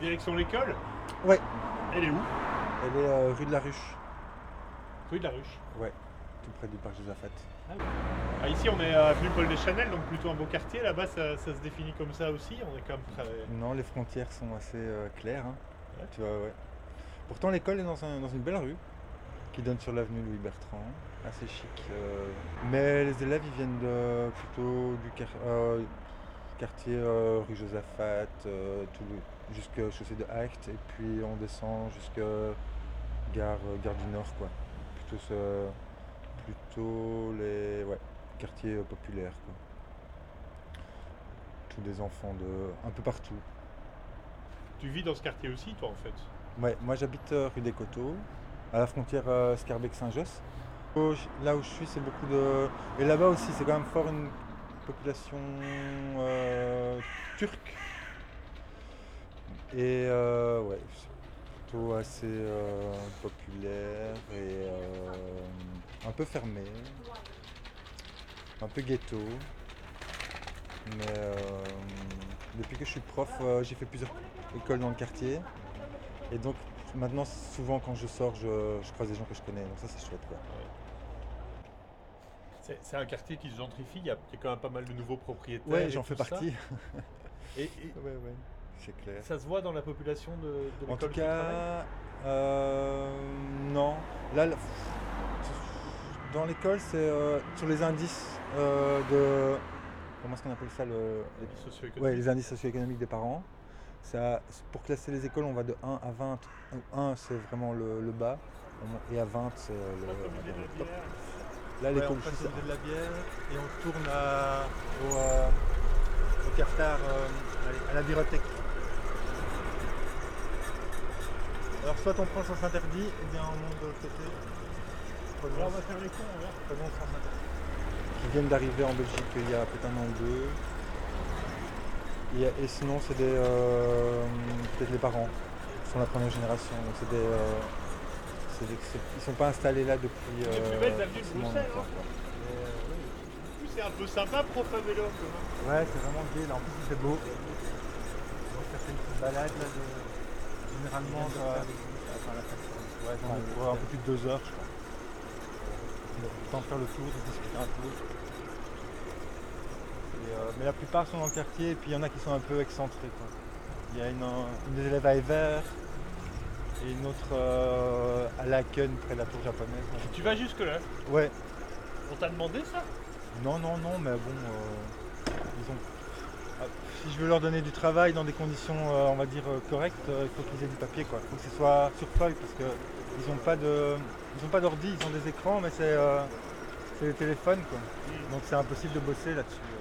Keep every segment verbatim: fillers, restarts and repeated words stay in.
Direction l'école? Ouais. Elle est où? Elle est euh, rue de la Ruche. Rue de la Ruche. Ouais, tout près du parc Josaphat. Ah, oui. Ah, ici on est à avenue Paul Deschanel, donc plutôt un beau quartier. Là-bas ça, ça se définit comme ça aussi. On est quand même très... Non, les frontières sont assez euh, claires. Hein. Ouais. Tu vois, ouais. Pourtant, l'école est dans, un, dans une belle rue qui donne sur l'avenue Louis Bertrand, assez chic. Euh, mais les élèves, ils viennent de, plutôt du quar- euh, quartier euh, rue Josaphat, euh, jusqu'à chaussée de Hacht, et puis on descend jusqu'à gare, euh, gare du Nord, quoi. Plutôt, ce, plutôt les ouais, quartiers euh, populaires, quoi. Tous des enfants de un peu partout. Tu vis dans ce quartier aussi, toi, en fait? Ouais, moi j'habite euh, rue des Coteaux, à la frontière euh, Scarbeck-Saint-Josse. Oh, je- Là où je suis, c'est beaucoup de. Et là-bas aussi, c'est quand même fort une population euh, turque. Et euh, ouais, c'est plutôt assez euh, populaire et euh, un peu fermé, un peu ghetto. Mais euh, depuis que je suis prof, euh, j'ai fait plusieurs écoles dans le quartier. Et donc maintenant, souvent quand je sors, je, je croise des gens que je connais. Donc ça, c'est chouette, quoi. C'est c'est un quartier qui se gentrifie, il y, a, il y a quand même pas mal de nouveaux propriétaires Ouais, et j'en tout fais ça. partie. Et, et Ouais, ouais, c'est clair. ça se voit dans la population de, de En tout l'école où tu travailles? cas, euh, non. Là, le- dans l'école, c'est euh, sur les indices euh, de. Comment est-ce qu'on appelle ça le, Les vies les, ouais, socio-économiques. les indices socio-économiques des parents. Ça, pour classer les écoles, on va de un à vingt. un, c'est vraiment le, le bas. Et à vingt, c'est le, Pas comme on va idée dire de le la top. bière. Là, Ouais, l'école on où je passe suis, au c'est musée de la bière et on tourne à- au, euh, au cafetard, euh, allez, à la bibliothèque. Alors soit on prend le sens interdit, ou bien on monte de l'autre côté. Prenons, Là, on va faire les cons, on verra. prenons le sens interdit. qui viennent d'arriver en Belgique il y a peut-être un an ou deux. Et, et sinon, c'est des euh, peut-être les parents qui sont la première génération. Donc c'est des, euh, c'est des- c'est- ils sont pas installés là depuis. Une des plus euh, belles avenues de forcément Bruxelles, longtemps, hein. quoi. Et, euh, oui. En plus, c'est un peu sympa, prof à vélo, quand même. Ouais, c'est vraiment gai là, en plus il fait beau. Donc ça fait une petite balade là de. Généralement, Ils viennent de ça. faire des- Attends, la personne. Ouais, j'en ai pour un peu plus de deux heures, je crois. Il a le temps de faire le tour, de discuter un peu. Et, euh, mais la plupart sont dans le quartier et puis il y en a qui sont un peu excentrés, quoi. Il y a une, une des élèves à Evert et une autre euh, à Laken près de la tour japonaise. Tu vas jusque-là? Ouais, On t'a demandé ça? non, non, non, mais bon, euh, ils ont. Ah, si je veux leur donner du travail dans des conditions, euh, on va dire, euh, correctes, euh, il faut qu'ils aient du papier, quoi. Il faut que ce soit sur feuille parce qu'ils n'ont pas de, ils ont pas d'ordi, ils ont des écrans, mais c'est, euh, c'est des téléphones, quoi. Donc c'est impossible de bosser là-dessus. euh.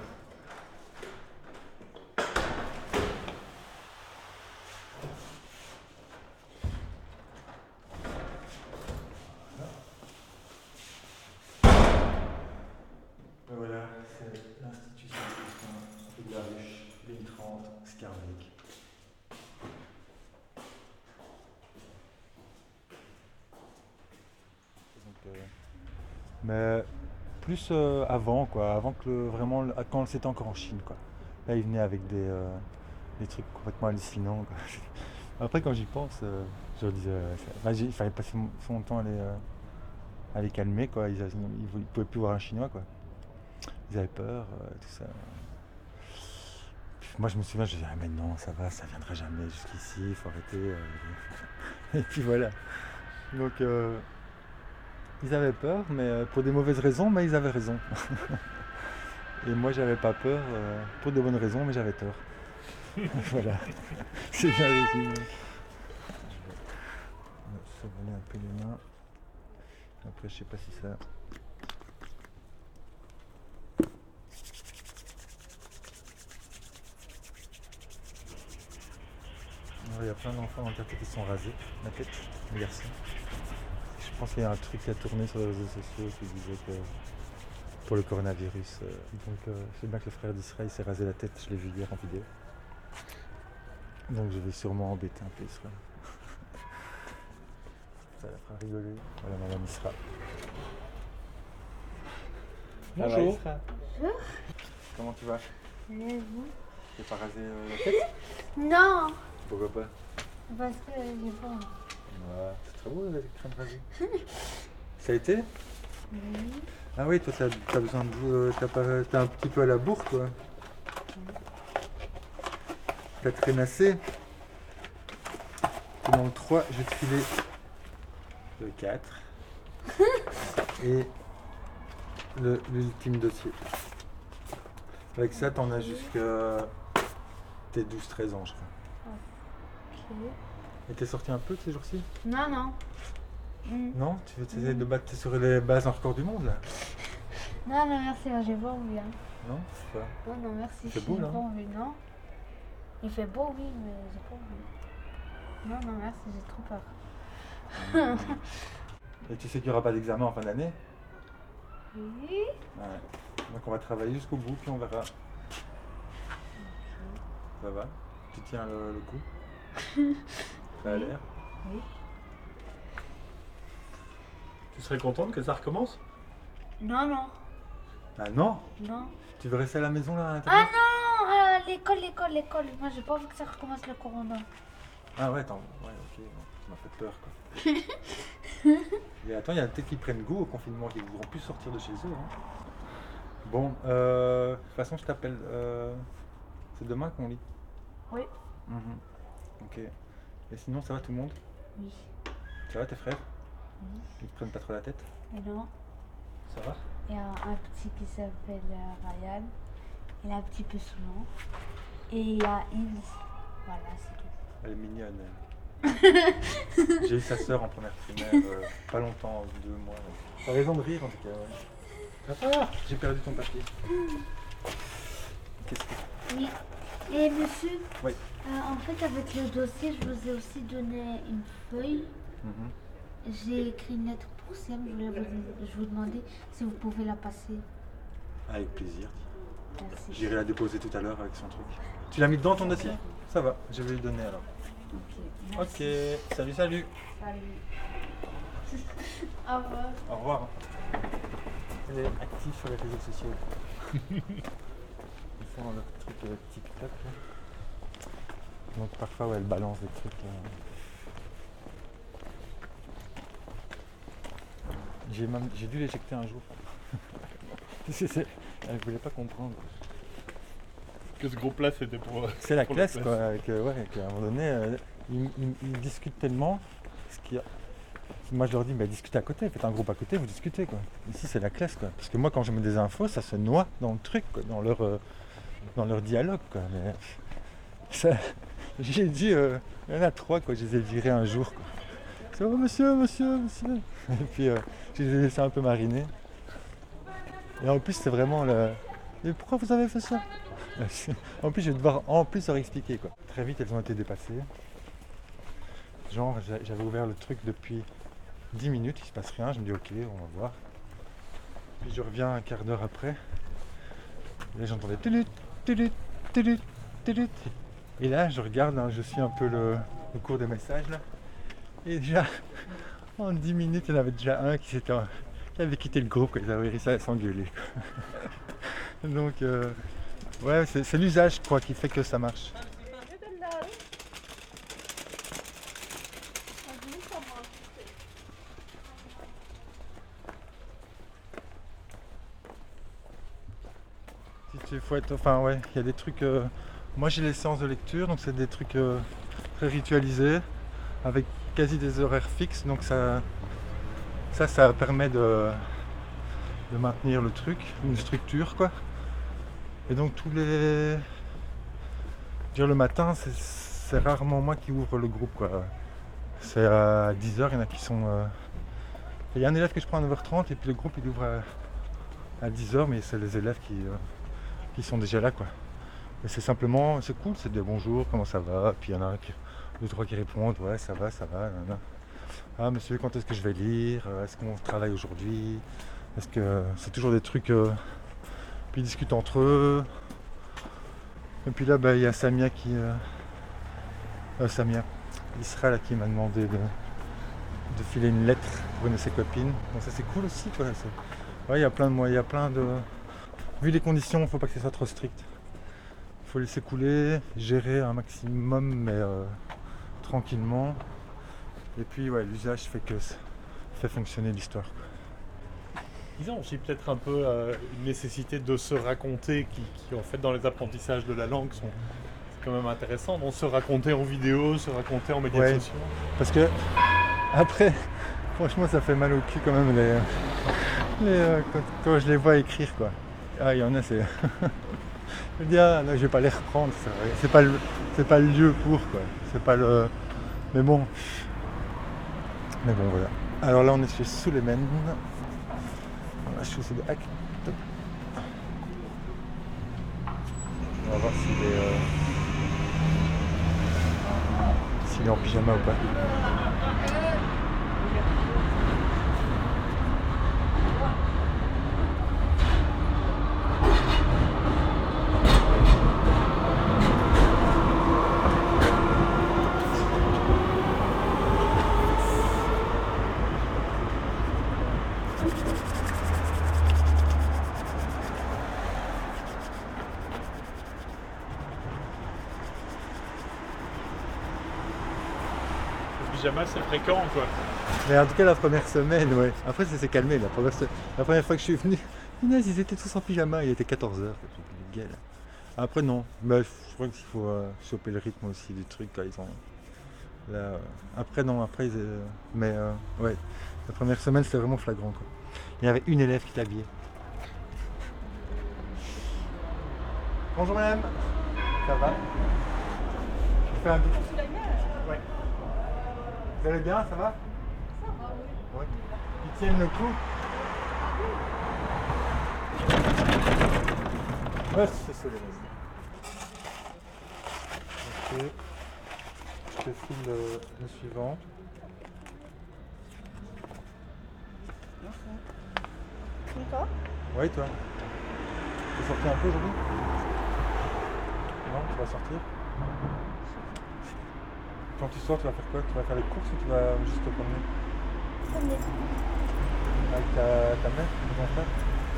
Et voilà, c'est l'institution rue de la Ruche, ligne trente, Scarbeck. Donc, euh, mais plus euh, avant, quoi, avant que le- vraiment, le- quand c'était encore en Chine, quoi. Là, ils venaient avec des, euh, des trucs complètement hallucinants, quoi. Après, quand j'y pense, euh, je leur disais, euh, ça- enfin, j'ai- il fallait passer mon- son temps à les, euh, à les calmer, quoi. Ils, ils, ils pouvaient plus voir un Chinois, quoi. Ils avaient peur, euh, tout ça. Puis moi, je me souviens, je disais, ah mais non, ça va, ça viendra jamais jusqu'ici, il faut arrêter. euh. Et puis voilà. Donc, euh, ils avaient peur, mais euh, pour des mauvaises raisons, mais ils avaient raison. Et moi, j'avais pas peur euh, pour de bonnes raisons, mais j'avais tort. Voilà, c'est bien résumé. Je vais survoler un peu les mains. Après, je sais pas si ça. Il y a plein d'enfants dans le quartier qui se sont rasés la tête, les garçons. Je pense qu'il y a un truc qui a tourné sur les réseaux sociaux qui disait que pour le coronavirus. euh, donc euh, je sais bien que le frère d'Israël s'est rasé la tête, je l'ai vu hier en vidéo. Donc je vais sûrement embêter un peu Isra. Ça la fera rigoler. Voilà madame Isra. Bonjour. Isra. Bonjour. Comment tu vas? Et vous? Tu t'es pas rasé euh, la tête? Non. Pourquoi pas? Parce que j'ai pas envie. Ouais, c'est très beau la crème rasée. Ça a été? Oui. Ah oui, toi t'as, t'as besoin de. euh, T'as, pas, t'as un petit peu à la bourre, toi. T'as traînassé. Dans le trois, je vais te filer le quatre. Et le, l'ultime dossier. Avec ça, t'en as jusqu'à tes douze treize ans, je crois. Ok. Et t'es sorti un peu ces jours-ci? Non, non. Mm. Non? Tu veux essayer de battre sur les bases en record du monde, là? Non, non, merci, j'ai pas envie. Hein. Non? C'est pas... Non, non, merci. Il fait beau, j'ai là? pas envie, non. Il fait beau, oui, mais j'ai pas envie. Non, non, merci, j'ai trop peur. Et tu sais qu'il n'y aura pas d'examen en fin d'année? Oui. Ouais. Donc on va travailler jusqu'au bout, puis on verra. Ça va? Tu tiens le, le coup? Ça a l'air? Oui. Tu serais contente que ça recommence? Non, non, Ah non? non. Tu veux rester à la maison là à Ah l'intérieur? non, euh, l'école, l'école, l'école. Moi, j'ai pas envie que ça recommence le corona. Ah ouais, attends, ouais, ok, bon, ça m'a fait peur quoi. Et attends, il y a peut-être qu'ils prennent goût au confinement, qu'ils ne voudront plus sortir de chez eux. Hein. Bon, euh, de toute façon, je t'appelle. Euh, c'est demain qu'on lit? Oui. Mhm. Ok. Et sinon, ça va tout le monde? Oui. Ça va tes frères? Oui. Ils te prennent pas trop la tête? Et non. Ça va? Il y a un petit qui s'appelle euh, Ryan. Il est un petit peu saoulant. Et il y a Ilse. Voilà, c'est tout. Elle est mignonne. Elle. J'ai eu sa sœur en première primaire, euh, pas longtemps, deux mois. T'as raison de rire en tout cas. Ouais. Ah, j'ai perdu ton papier. Qu'est-ce que... Oui. Et monsieur, Oui. euh, en fait, avec le dossier, je vous ai aussi donné une feuille. Mhm. J'ai écrit une lettre pour Siam. Je voulais vous, je vous demander si vous pouvez la passer. Avec plaisir. Merci. J'irai la déposer tout à l'heure avec son truc. Tu l'as mis dans ton dossier? Ça va, je vais lui donner alors. Ok. Merci. Ok, salut, salut. Salut. Au revoir. Au revoir. Elle est active sur les réseaux sociaux. Ils font leur truc euh, TikTok. Là. Donc parfois, ouais, elle balance des trucs. Là. J'ai, même, j'ai dû l'éjecter un jour. c'est, c'est, elle voulait pas comprendre. Que ce groupe-là, c'était pour. euh, C'est la pour classe, la quoi. Avec, euh, ouais, qu'à un moment donné, euh, ils, ils- ils discutent tellement. Ce qui a... Moi, je leur dis, bah, discutez à côté, faites un groupe à côté, vous discutez, quoi. Ici, c'est la classe, quoi. Parce que moi, quand je mets des infos, ça se noie dans le truc, quoi, dans leur, euh, dans leur dialogue, quoi. Mais ça, j'ai dit, euh, il y en a trois, quoi. Je les ai virés un jour, quoi. C'est oh, monsieur, monsieur, monsieur. Et puis, euh, je les ai laissés un peu mariner. Et en plus, c'est vraiment le. Mais pourquoi vous avez fait ça? En plus, je vais devoir en plus leur expliquer, quoi. Très vite, elles ont été dépassées. Genre, j'a- j'avais ouvert le truc depuis dix minutes, il se passe rien. Je me dis, ok, on va voir. Puis je reviens un quart d'heure après. Et là, j'entendais tulut, tulut, tulut, tulut. Et là, je regarde, hein, je suis un peu le, le cours des messages, là. Et déjà, en dix minutes, il y en avait déjà un qui, s'était, qui avait quitté le groupe, quoi. Ils avaient réussi à s'engueuler, quoi. Donc, euh, ouais, c'est, c'est l'usage, je crois, qui fait que ça marche. Si tu faut être, enfin ouais, il y a des trucs. euh, moi j'ai les séances de lecture, donc c'est des trucs euh, très ritualisés, avec quasi des horaires fixes, donc ça, ça, ça permet de, de maintenir le truc, une structure quoi. Et donc tous les, dire le matin, c'est, c'est rarement moi qui ouvre le groupe quoi. C'est à dix heures, il y en a qui sont. euh, Il y a un élève que je prends à neuf heures trente et puis le groupe il ouvre à, à dix heures, mais c'est les élèves qui. euh, qui sont déjà là quoi. Et c'est simplement, c'est cool, c'est des bonjours, comment ça va, puis il y en a un qui, deux trois qui répondent, ouais ça va, ça va, nanana. Ah monsieur, quand est-ce que je vais lire, est-ce qu'on travaille aujourd'hui, est-ce que c'est toujours des trucs, euh... puis ils discutent entre eux. Et puis là bah il y a Samia qui, euh... Euh, Samia, Isra là qui m'a demandé de, de filer une lettre pour une de ses copines, donc ça c'est cool aussi quoi. C'est... Ouais il y a plein de moyens, il y a plein de. Vu les conditions, il ne faut pas que ce soit trop strict. Il faut laisser couler, gérer un maximum, mais euh, tranquillement. Et puis ouais, l'usage fait que ça fait fonctionner l'histoire. Ils ont aussi peut-être un peu euh, une nécessité de se raconter qui, qui, en fait, dans les apprentissages de la langue, sont quand même intéressants. Donc, se raconter en vidéo, se raconter en médias Ouais. sociaux. Parce que après, franchement, ça fait mal au cul quand même les, les, euh, quand, quand je les vois écrire quoi. Ah, il y en a, c'est. Je me dis, ah, non, je vais pas les reprendre. C'est, vrai. c'est pas le, c'est pas le lieu pour quoi. C'est pas le. Mais bon. Mais bon, voilà. Alors là, on est chez Suleiman. La chaussée de Hack. Top. On va voir s'il est, euh, s'il est en pyjama ou pas. Le pyjama, c'est fréquent, quoi. Mais en tout cas, la première semaine, ouais. Après, ça s'est calmé. La première, se- la première fois que je suis venu, punaise, ils étaient tous en pyjama. Il était quatorze heures. Après, non. Bah, je crois qu'il faut euh, choper le rythme aussi du truc quand ils ont. Là, euh, Après, non. Après, ils, euh, mais euh, ouais. La première semaine, c'était vraiment flagrant, quoi. Il y avait une élève qui était habillée. Bonjour, madame. Ça va? Je fais un petit. Ouais. Vous allez bien, ça va? Ça va, oui. Ouais. Ils tiennent le coup? Ouais, c'est ça les restes. Ok. Je te file le, le suivant. Nico? Oui, toi? Tu es sorti un peu aujourd'hui? Non, tu vas sortir? Quand tu sors, tu vas faire quoi? Tu vas faire les courses ou tu vas juste te promener? Promener. Avec ta, ta mère, ton frère?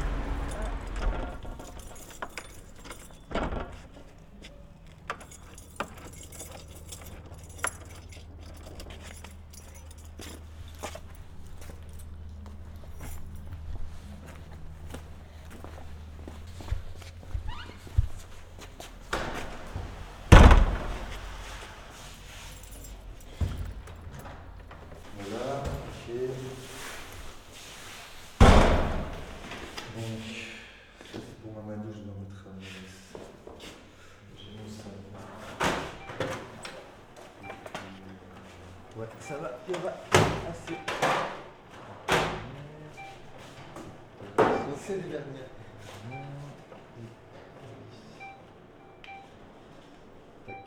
Voilà, ok. Donc, ça c'est pour Mamadou, je dois mettre un j'ai mis ça. Ouais, ça va, il y aura assez. C'est les dernières. Tac.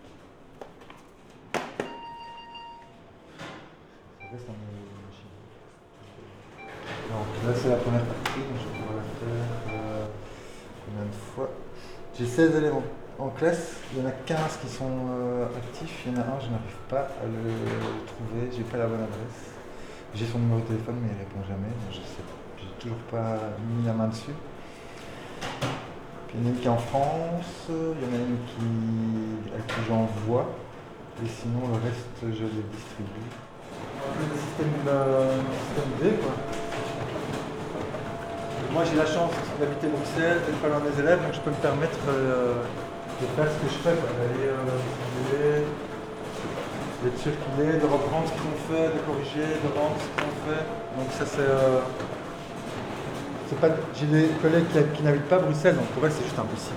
Ça reste dans mes machines. Donc là c'est la première partie, donc je vais pouvoir la faire euh, combien de fois? J'ai seize élèves en, en classe, il y en a quinze qui sont euh, actifs, il y en a un, je n'arrive pas à le, le trouver, j'ai pas la bonne adresse. J'ai son numéro de téléphone mais il répond jamais, donc je sais pas. J'ai toujours pas mis la main dessus. Puis il y en a une qui est en France, il y en a une qui, à qui j'envoie, et sinon le reste je les distribue. Un peu le système, euh, système D quoi. Moi j'ai la chance d'habiter Bruxelles, d'être pas loin des élèves, donc je peux me permettre euh, de faire ce que je fais, quoi. D'aller euh, circuler, d'être circulé, de reprendre ce qu'ils ont fait, de corriger, de rendre ce qu'ils ont fait. Donc ça c'est. Euh, c'est pas. J'ai des collègues qui, qui n'habitent pas à Bruxelles, donc pour elles c'est juste impossible.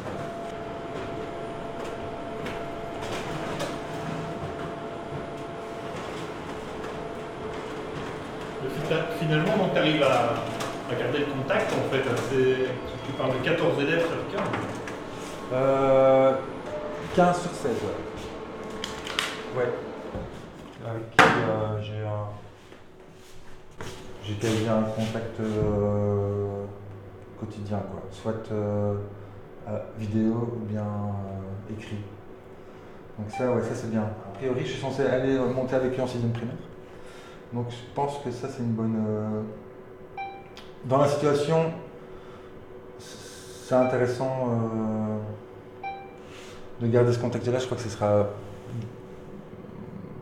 Finalement, donc, tu arrives à, à garder le contact, en fait. C'est, tu parles de quatorze élèves sur quinze. Euh, quinze sur seize, ouais. Ouais. Avec qui euh, j'ai un. J'ai quasi un contact euh, quotidien, quoi. Soit euh, vidéo ou bien euh, écrit. Donc ça, ouais, ça c'est bien. A priori, je suis censé aller monter avec lui en sixième primaire. Donc je pense que ça c'est une bonne. Euh... Dans la situation, c'est intéressant euh, de garder ce contact-là. Je crois que ce sera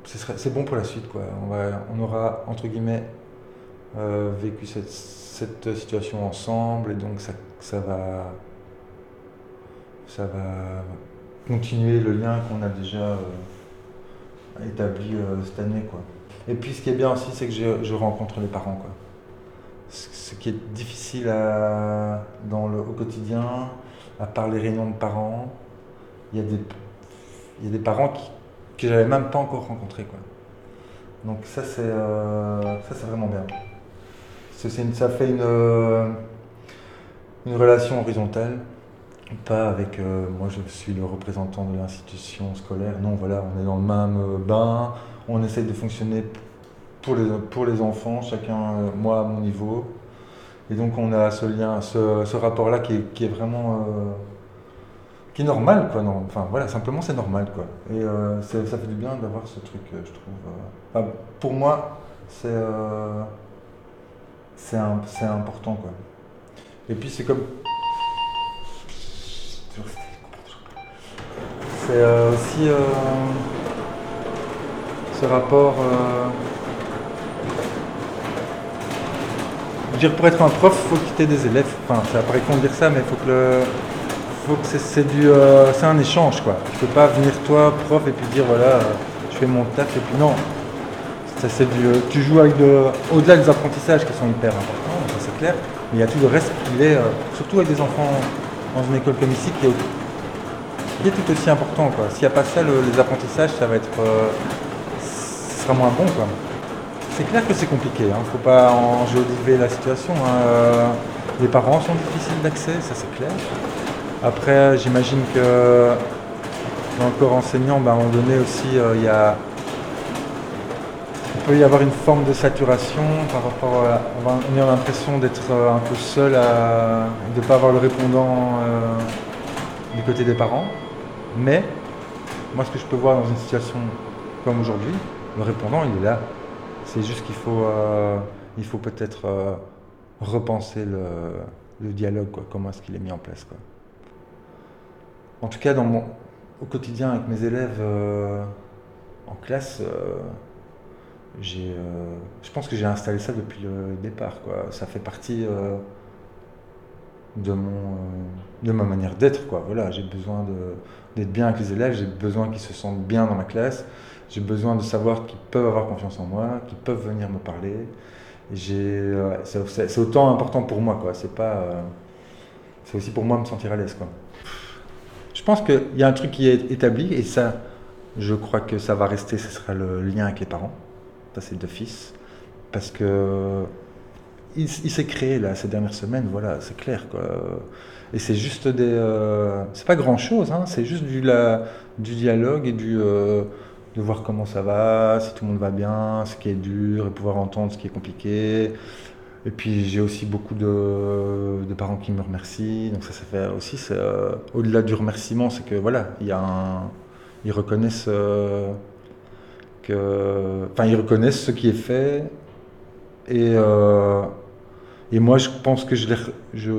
ce serait, c'est bon pour la suite, quoi. On, va, on aura, entre guillemets, euh, vécu cette, cette situation ensemble, et donc ça, ça va, ça va continuer le lien qu'on a déjà euh, établi euh, cette année, quoi. Et puis ce qui est bien aussi, c'est que je, je rencontre les parents, quoi. Ce, ce qui est difficile à, dans le, au quotidien, à part les réunions de parents, il y a des, il y a des parents qui, que j'avais même pas encore rencontrés, quoi. Donc ça c'est, euh, ça c'est vraiment bien. C'est, c'est une, ça fait une, euh, une relation horizontale, pas avec euh, moi je suis le représentant de l'institution scolaire. Non, voilà, on est dans le même bain, on essaie de fonctionner pour les, pour les enfants, chacun, euh, moi à mon niveau. Et donc on a ce lien, ce, ce rapport-là qui est, qui est vraiment... Euh, qui est normal, quoi. Non, enfin voilà, simplement c'est normal, quoi. Et euh, c'est, ça fait du bien d'avoir ce truc, euh, je trouve. Euh, enfin, pour moi, c'est, euh, c'est, un, c'est important, quoi. Et puis c'est comme... C'est euh, aussi euh, ce rapport... Euh, je veux dire, pour être un prof, il faut quitter des élèves. Enfin, ça paraît con de dire ça, mais il faut que le... Faut que c'est, c'est, du, euh, c'est un échange, quoi. Tu peux pas venir toi, prof, et puis dire voilà, euh, je fais mon taf, et puis non. Ça, c'est du, euh, tu joues avec de, au-delà des apprentissages qui sont hyper importants, ça c'est clair, mais il y a tout le reste qui est, euh, surtout avec des enfants dans une école comme ici, qui est, qui est tout aussi important, quoi. S'il n'y a pas ça, le, les apprentissages, ça va être, euh, ce sera moins bon, quoi. C'est clair que c'est compliqué, hein. Faut pas enjoliver la situation, hein. Euh, les parents sont difficiles d'accès, ça c'est clair. Après, j'imagine que dans le corps enseignant, ben, à un moment donné aussi, euh, il y a, il peut y avoir une forme de saturation par rapport à avoir on a l'impression d'être euh, un peu seul, à, de ne pas avoir le répondant euh, du côté des parents. Mais moi, ce que je peux voir dans une situation comme aujourd'hui, le répondant, il est là. C'est juste qu'il faut, euh, il faut peut-être euh, repenser le, le dialogue, quoi, comment est-ce qu'il est mis en place, quoi. En tout cas, dans mon, au quotidien avec mes élèves euh, en classe, euh, j'ai, euh, je pense que j'ai installé ça depuis le départ, quoi. Ça fait partie euh, de, mon, euh, de ma manière d'être, quoi. Voilà, j'ai besoin de, d'être bien avec les élèves, j'ai besoin qu'ils se sentent bien dans ma classe, j'ai besoin de savoir qu'ils peuvent avoir confiance en moi, qu'ils peuvent venir me parler. Et j'ai, euh, c'est, c'est, c'est autant important pour moi, quoi. C'est pas, euh, c'est aussi pour moi me sentir à l'aise, quoi. Je pense qu'il y a un truc qui est établi, et ça, je crois que ça va rester, ce sera le lien avec les parents. Ça, c'est d'office. Parce que il, il s'est créé, là, ces dernières semaines, voilà, c'est clair, quoi. Et c'est juste des... Euh, c'est pas grand-chose, hein, c'est juste du, la, du dialogue et du... Euh, de voir comment ça va, si tout le monde va bien, ce qui est dur, et pouvoir entendre ce qui est compliqué. Et puis j'ai aussi beaucoup de, de parents qui me remercient, donc ça, ça fait aussi, c'est, euh, au-delà du remerciement, c'est que voilà, il y a un, ils reconnaissent euh, que, enfin ils reconnaissent ce qui est fait, et euh, et moi je pense que je les, je,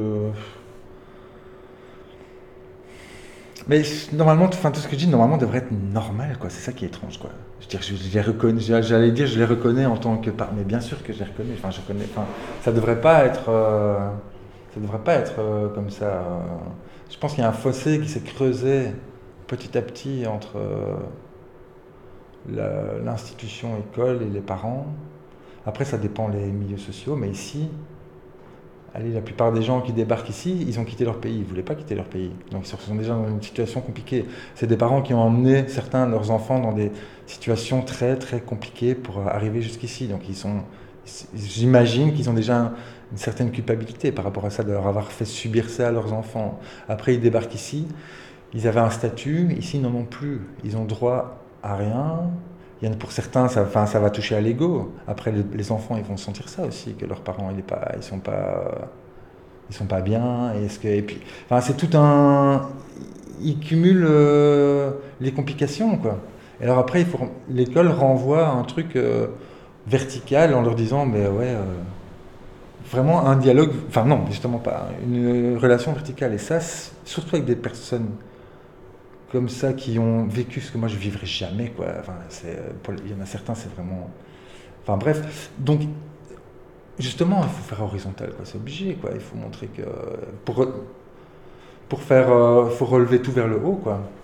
mais normalement, enfin tout ce que je dis normalement devrait être normal, quoi. C'est ça qui est étrange, quoi. Je veux dire, je, je les reconnais, j'allais dire, je les reconnais en tant que par, mais bien sûr que je les reconnais. Enfin, je connais. Enfin, ça devrait pas être, euh, ça devrait pas être euh, comme ça. Euh. Je pense qu'il y a un fossé qui s'est creusé petit à petit entre euh, la, l'institution école et les parents. Après, ça dépend des milieux sociaux, mais ici. Allez, la plupart des gens qui débarquent ici, ils ont quitté leur pays, ils ne voulaient pas quitter leur pays. Donc ils sont déjà dans une situation compliquée. C'est des parents qui ont emmené certains de leurs enfants dans des situations très très compliquées pour arriver jusqu'ici. Donc ils sont, j'imagine qu'ils ont déjà une certaine culpabilité par rapport à ça, de leur avoir fait subir ça à leurs enfants. Après ils débarquent ici, ils avaient un statut, ici ils n'en ont plus. Ils ont droit à rien. Il y en a pour certains, ça, enfin, ça va toucher à l'ego. Après, les, les enfants, ils vont sentir ça aussi, que leurs parents, ils ne pas, ils sont pas, ils sont pas bien. Et, est-ce que, et puis, enfin, c'est tout un, ils cumulent euh, les complications, quoi. Et alors après, il faut, l'école renvoie un truc euh, vertical en leur disant, mais ouais, euh, vraiment un dialogue, enfin non, justement pas, une relation verticale. Et ça, surtout avec des personnes comme ça qui ont vécu ce que moi je vivrais jamais, quoi. Enfin, c'est, pour- il y en a certains, c'est vraiment. Enfin bref, donc justement, il faut faire horizontal, quoi. C'est obligé, quoi. Il faut montrer que pour pour faire, euh, faut relever tout vers le haut, quoi.